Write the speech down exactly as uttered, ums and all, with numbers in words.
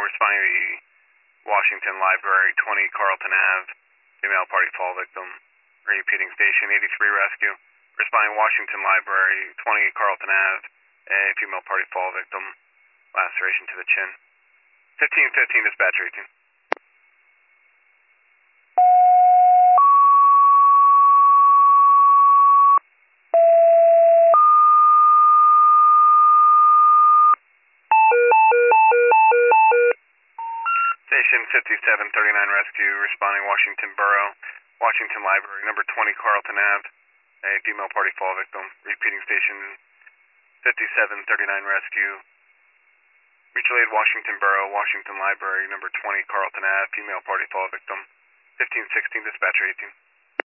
responding to the Washington Library, twenty Carlton Ave, female party fall victim. Repeating station eighty-three rescue. Responding Washington Library, twenty Carlton Ave, a female party fall victim. Laceration to the chin. fifteen fifteen dispatcher eighteen. Station fifty-seven thirty-nine rescue, responding Washington Borough, Washington Library, number twenty Carlton Ave, a female party fall victim. Repeating station fifty-seven thirty-nine rescue. Mutual aid Washington Borough, Washington Library, number twenty Carlton Ave, female party fall victim. fifteen sixteen dispatcher eighteen.